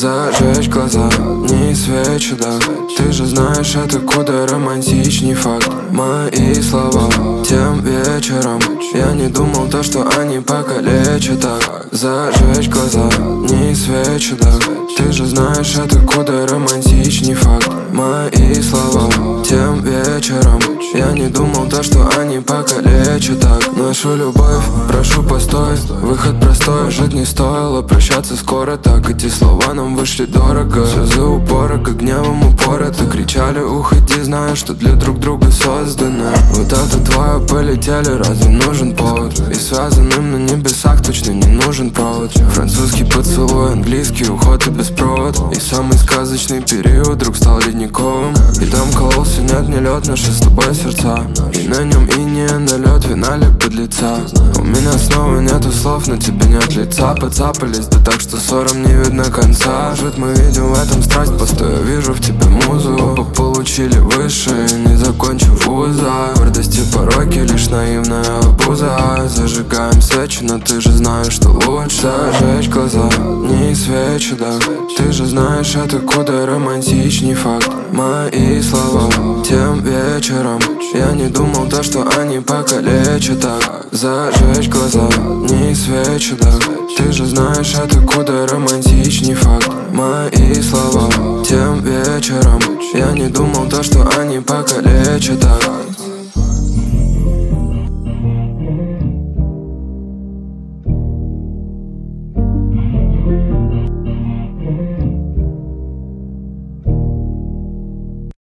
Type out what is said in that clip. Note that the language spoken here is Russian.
Зажечь глаза, не свечи, да. Ты же знаешь, это куда романтичней факт. Мои слова тем вечером я не думал то, что они покалечат так. Зажечь глаза, не свечи, да. Ты же знаешь, это куда романтичней факт. Мои слова тем вечером я не думал то, что они покалечат так. Нашу любовь, прошу постой. Выход простой, жить не стоило. Прощаться скоро, так эти слова нам вышли дорого. Слезы упора, как гневом упорото. Кричали, уходи, знаю, что для друг друга созданы. Вот это твое полетели, разве нужен повод? И связанным на небесах точно не нужен провод. Французский поцелуй, английский уход и без провод. И самый сказочный период вдруг стал ледниковым. И там кололся, нет, не лед, наши с тобой сердца. И на нем инея налет, вина ли подлеца. У меня снова нету слов, на тебе нет лица. Подцапались, да так, что ссорам не видно конца. Может, мы видим в этом страсть, просто я вижу в тебе музу. Оба получили высшее, не закончив вуза. Гордости пороки, лишь наивная обуза. Зажигаем свечи, но ты же знаешь, что лучше. Зажечь глаза, не свечи, да. Ты же знаешь, это куда романтичней факт. Мои слова тем вечером я не думал то, что они покалечат так. Зажечь глаза, не свечи, да. Ты же знаешь, это куда романтичней факт. Мои слова тем вечером я не думал то, что они покалечат так.